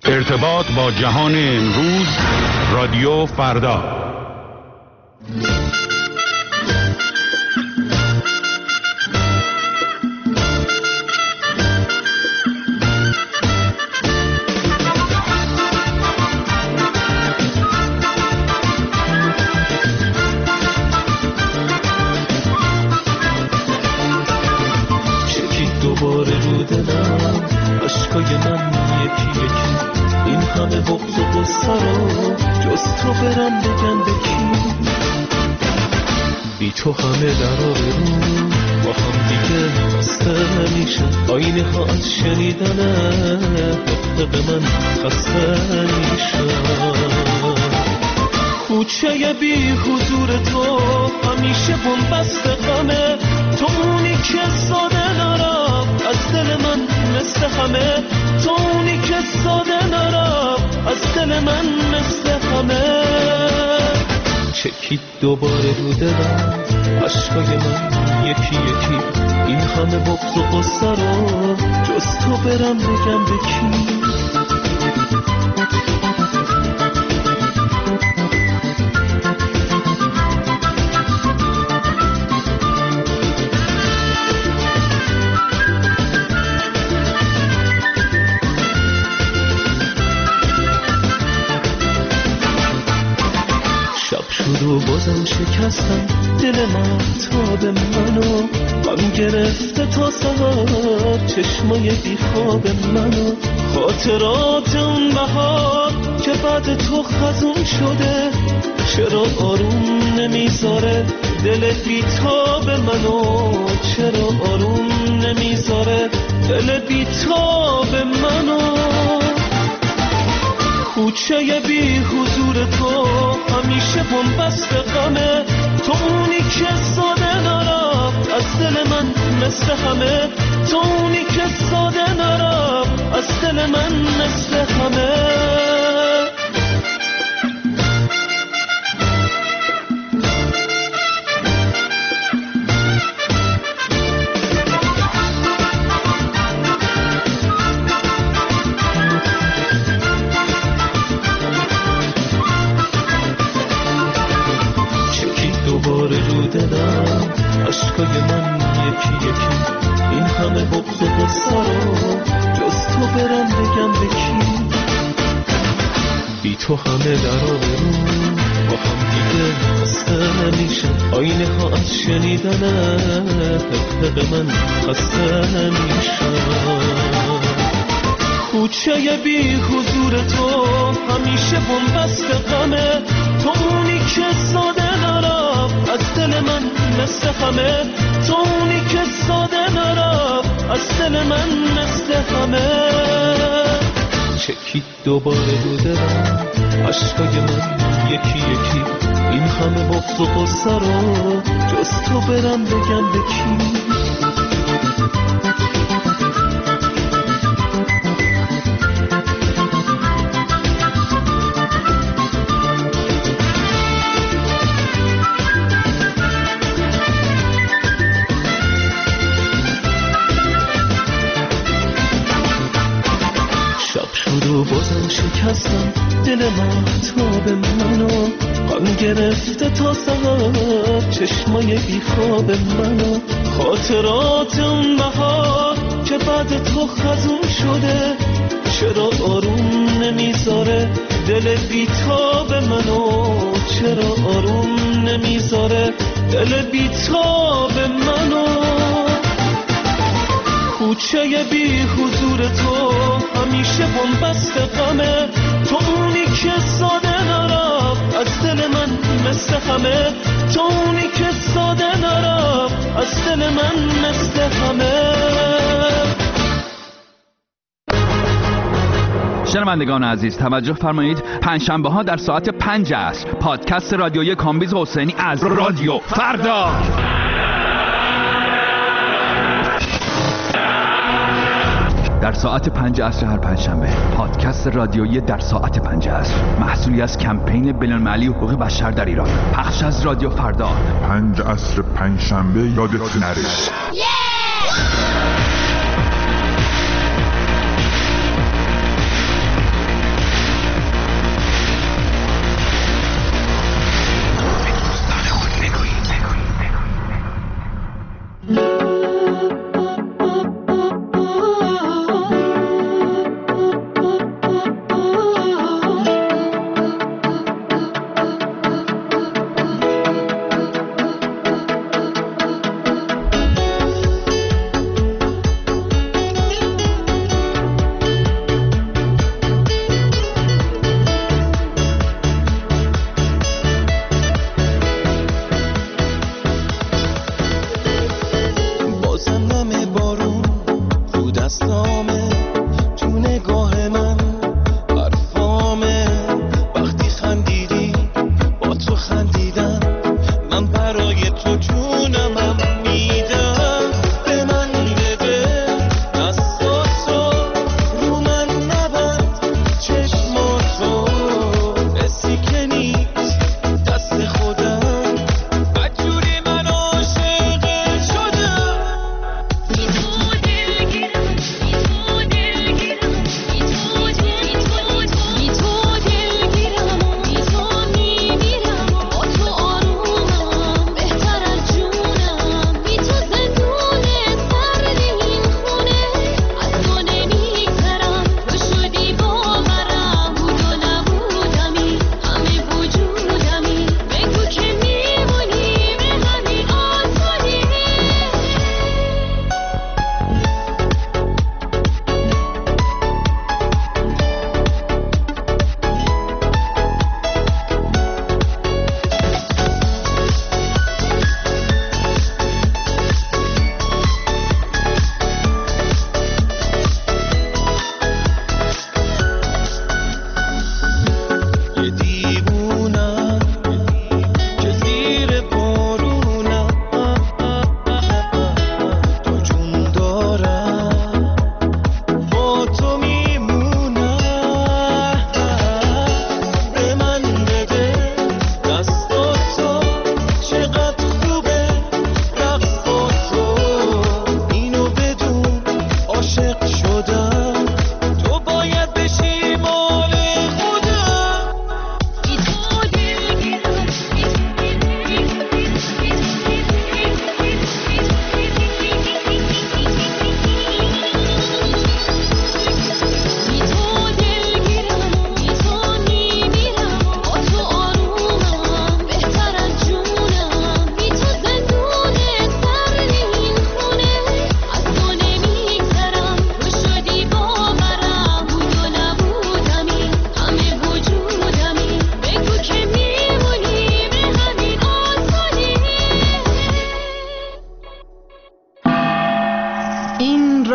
ارتباط با جهان امروز، رادیو فردا. چکی دوباره رو دلم، عشقای من یکی یکی، این همه بغض و غصه رو جز تو برم بگم به کی؟ بی تو همه در آبرو با هم دیگه خسته نمیشن، آینه ها از شنیدن حق من خسته میشن. کوچه بی حضور تو همیشه بنبست غمه، تو اونی که ساده نرم از دل من مثل همه، تو اونی که ساده نرم از دل من مثل همه. چکید دوباره رو دلم، عشقای من یکی یکی، این همه بغض و غصه رو جز تو برم بگم به کی؟ و بازم شکستم دل مهتاب منو، غم گرفته تا سهر چشمای بیخواب منو. خاطرات اون بهار که بعد تو خزون شده، چرا آروم نمیذاره دل بیتاب منو؟ چرا آروم نمیذاره دل بیتاب منو؟ کوچه بی حضور تو همیشه بنبست غمه، تو اونی که ساده نرفت از دل من مثل همه، تو اونی که ساده نرفت از دل من مثل همه. عشقای من یکی یکی، این همه بغض و غصه رو جز تو برم بگم به کی؟ بی تو همه در آبرو با هم دیگه خسته نمیشن، آینه ها از شنیدن حق من خسته نمیشن. کوچه بی حضور تو همیشه بنبست غمه، تو اونی که ساده نرفت از دل من مثل همه، تو اونی که ساده نرفت از دل من مثل همه. چکید دوباره رو دلم، عشقای من یکی یکی، این همه بغض و غصه رو جز تو برم بگم به کی؟ و بازم شکستم دل مهتاب منو، غم گرفته تا سهر چشمای بیخواب منو. خاطرات اون بهار که بعد تو خزون شده، چرا آروم نمیذاره دل بیتاب منو؟ چرا آروم نمیذاره دل بیتاب منو؟ کوچه بی حضور تو همیشه بنبست غمه، تو اونی که ساده نرفت از دل من مثل همه، تو اونی که ساده نرفت از دل من مثل همه. شنوندگان عزیز توجه فرمایید، پنجشنبه ها در ساعت 5 عصر پادکست رادیویی کامبیز حسینی از رادیو فردا. در ساعت 5 عصر هر پنجشنبه پادکست رادیویی در ساعت 5 عصر، محصولی از کمپین بین‌المللی حقوق بشر در ایران، پخش از رادیو فردا. 5 عصر پنجشنبه یادت نره.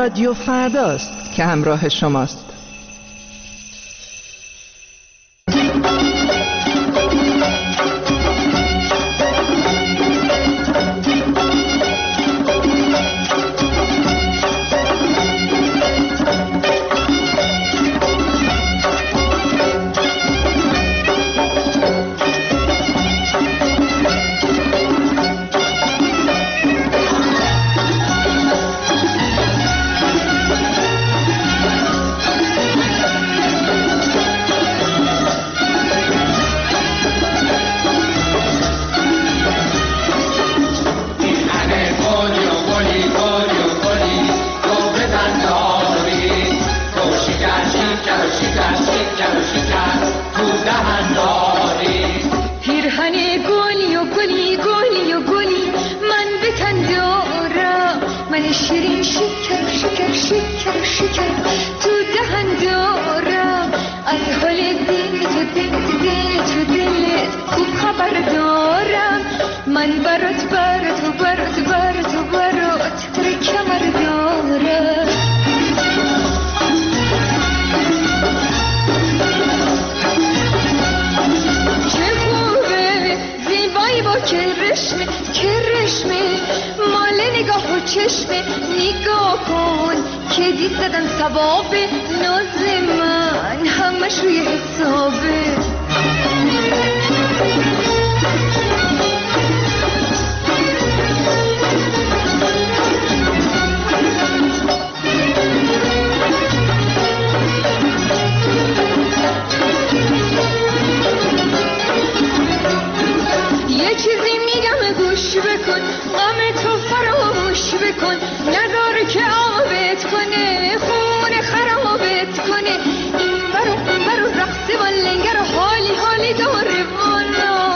رادیو فرداست که همراه شماست. شیرین شکر شکر شکر شکر تو دهن دارم، از حال دل تو دلت خوب خبر دارم. من برات در کمر دارم. چه خوبه زیبایی با کرشمه مال نگاه و چشمه. نگاه کن که دید زدن ثواب ناز من همش روی حسابه. یه چیزی میگم گوش بکن، غم تو فراموش بکن، نداره که آبت کنه خون خرابت کنه. این برو رقص و لنگر و حالی داره والا.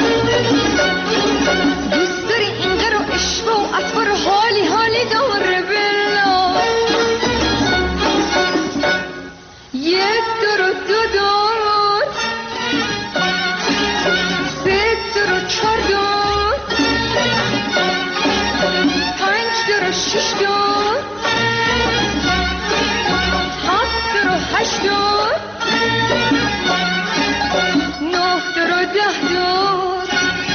دوست داری اینقدر و عشق و اطفار و حالی داره بلا. یک دور و دو دور، سه دور و چهار دور، پنج دور و شش دور، هفت دور و هشت دور، نه دور و ده دور.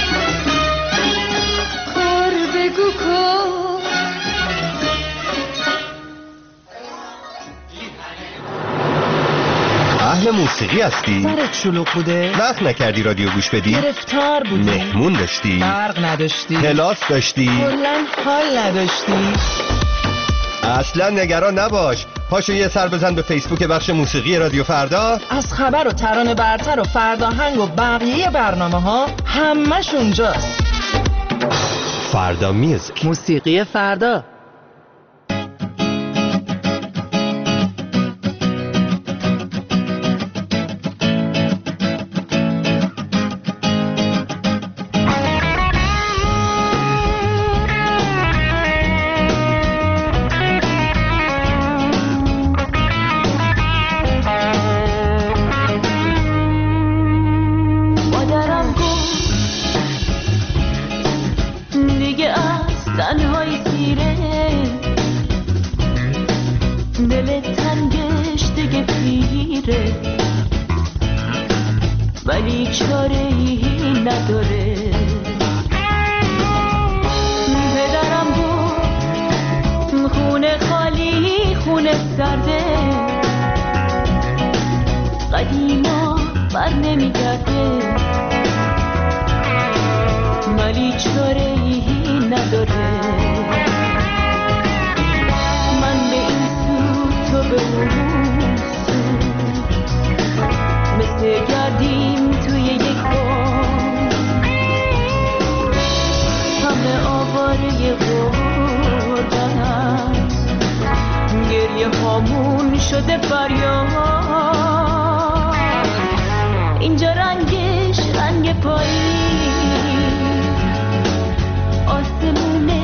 کار بگو کار. اهل موسیقی هستی؟ سرت شلوغ بوده؟ وقت نکردی رادیو گوش بدی؟ گرفتار بودی؟ مهمون داشتی؟ برق نداشتی؟ کلاس داشتی؟ کلن حال نداشتی؟ اصلا نگران نباش، پاشو یه سر بزن به فیسبوک بخش موسیقی رادیو فردا. از خبر و ترانه برتر و فرداهنگ و بقیه برنامه ها همش اونجاست. فردا میوزیک، موسیقی فردا. ولی چاره‌ای نداره. پدرم بود خونه خالی خونه سرده، قدیما بر نمیگرده، ولی چاره‌ای نداره. من به این سو تو به اون سو، مثل گردیم توی یک بام، همه آواره غربتن، گریه هامون شده فریاد. اینجا رنگش رنگ پاییز، آسمونه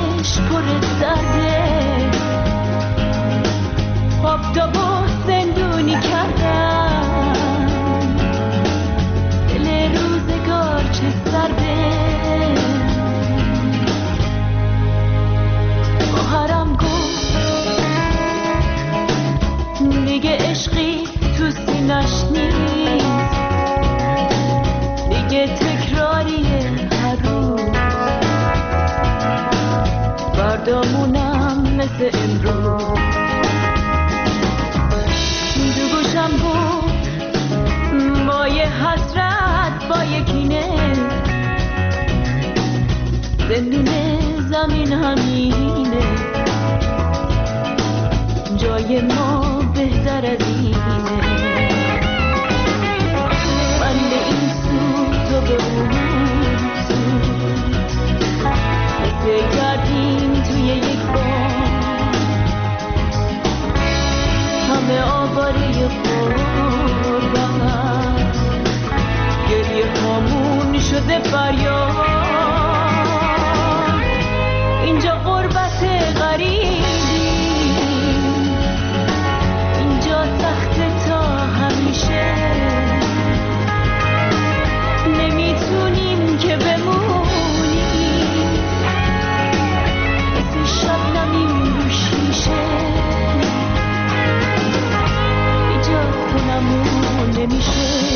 نشنید دیگه تکراریه هر روز فردامونم مثل امروز تو گوشم بود با یه حسرت با یه کینه زندون زمین همینه جای ما بهتر از اینه من به این سو تو به اون سو پی کردیم توی یک بار همه آواره خوردن گریه هامون شده فریاد اینجا غربت غریبی اینجا سخت تا همیشه نمیتونیم که بمونیم مثل شبنمیم رو شیشه ایجاد کنمون نمیشه